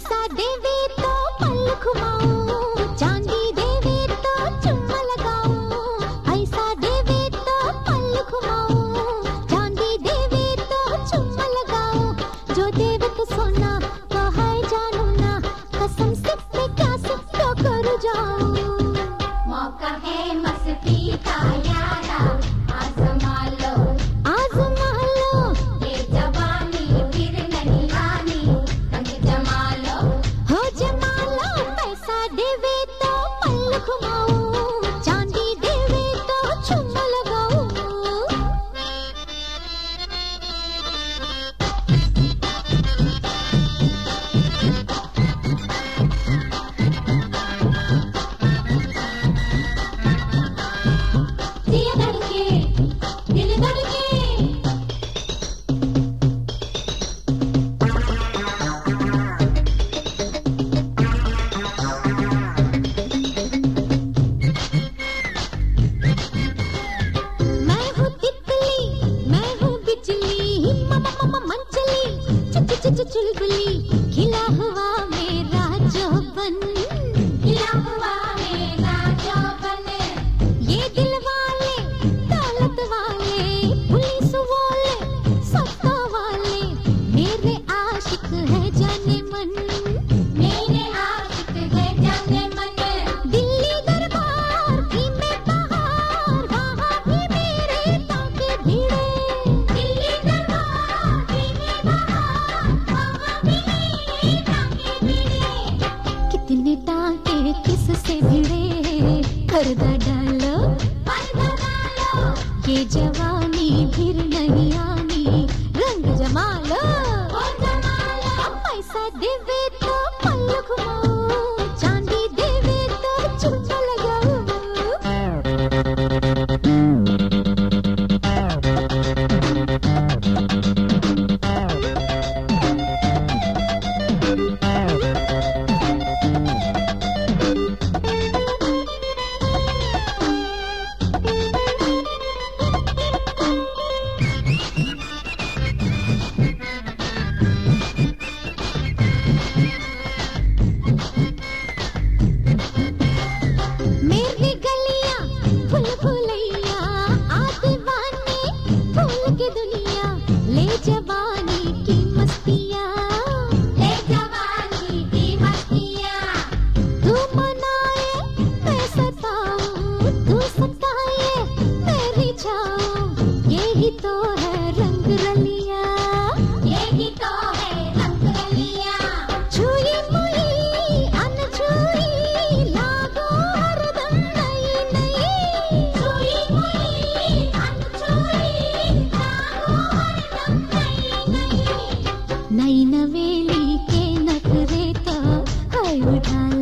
पैसा देवे तो पल घुमाऊं, चांदी देवे तो चुम्मा लगाऊं। पैसा देवे तो पल घुमाऊं, चांदी देवे तो चुम्मा लगाऊं। जो देवे तो सोना तो है जानू ना, कसम से मैं क्या सब तो कर जाऊं। मौका है मस्ती का यारा, आजमा लो आजमा लो, ये जवानी फिर नहीं आनी, रंग जमा लो। हो जमा लो। पैसा देवे तो पल घुमाऊं, चांदी देवे तो चुम्मा लगाऊं। दिया धड़के, दिल धड़के, मैं हूँ तितली, मैं हूँ बिजली, ममा मंचली, चुलबुली, खिला हुआ मेरा जौबन। खिला हुआ मेरा जौबन। ये दिल वाले, दौलत वाले, पुलिस वाले, सत्ता वाले, मेरे आशिक है जाने मन। मेरे आशिक है जाने मन। दिल्ली दरबार की मैं बहार, वहाँ भी मेरे ताके भिड़े। दिल्ली दरबार की मैं बहार, वहाँ भी मेरे टांके भिड़े। कितने टाके किससे भिड़े, पर्दा डालो पर्दा डालो, ये जवानी फिर नहीं आनी, रंग जमा लो। ओ जमा लो। पैसा देवे तो पल घुमाऊं, चांदी देवे तो चुम्मा लगाऊं। मेरी गलियां फूल फुलैया, आदवानी फूल की दुनिया, ले जवानी की मस्तियाँ। ले जवानी की मस्तियाँ, तू मनाए मैं सताऊं, तू सताए मैं रिझाऊं। यही तो है रंग रलिया, यही तो है रंग रलियाँ। छुई मुई अनछुई, लागो हरदम नई नई। छुई मुई अनछुई, लागो हरदम नई नई। नई नवेली के नखरे तो है उठा